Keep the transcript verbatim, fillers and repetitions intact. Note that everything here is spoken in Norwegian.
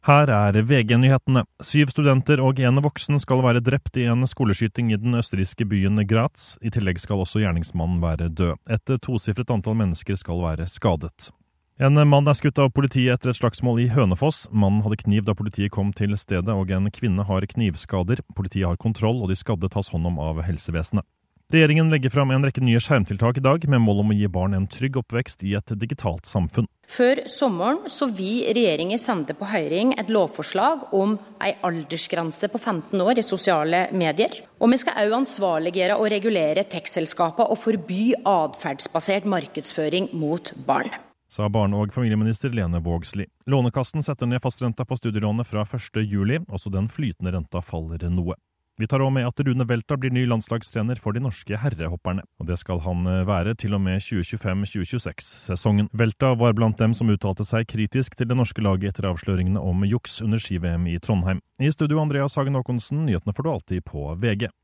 Her er V G-nyhetene. Syv studenter og en voksen skal være drept i en skoleskyting i den østerrikske byen Graz. I tillegg skal også gjerningsmannen være død. Et tosifret antall mennesker skal være skadet. En mann er skutt av politiet etter et slagsmål i Hønefoss. Mannen hadde kniv da politiet kom til stedet, og en kvinne har knivskader. Politiet har kontroll, og de skadde tas hånd om av helsevesenet. Regjeringen legger fram en rekke nye skjermtiltak i dag, med mål om å gi barn en trygg oppvekst i et digitalt samfunn. Før sommeren så vil regjeringen sende på høring et lovforslag om en aldersgrense på femten år i sosiale medier. Og vi skal også ansvarliggjøre og regulere tekstselskaper og forby adferdsbasert markedsføring mot barn. Sa barne- og familieminister Lene Vågslid. Lånekassen setter ned fastrenta på studielånet fra første juli, også den flytende renta faller noe. Vi tar også med at Rune Velta blir ny landslagstrener for de norske herrehopperne, og det skal han være til og med tjue tjuefem tjue tjueseks-sesongen. Velta var blant dem som uttalte seg kritisk til det norske laget etter avsløringene om juks under ski-V M i Trondheim. I studio Andreas Hagen Håkonsen, nyhetene får du alltid på V G.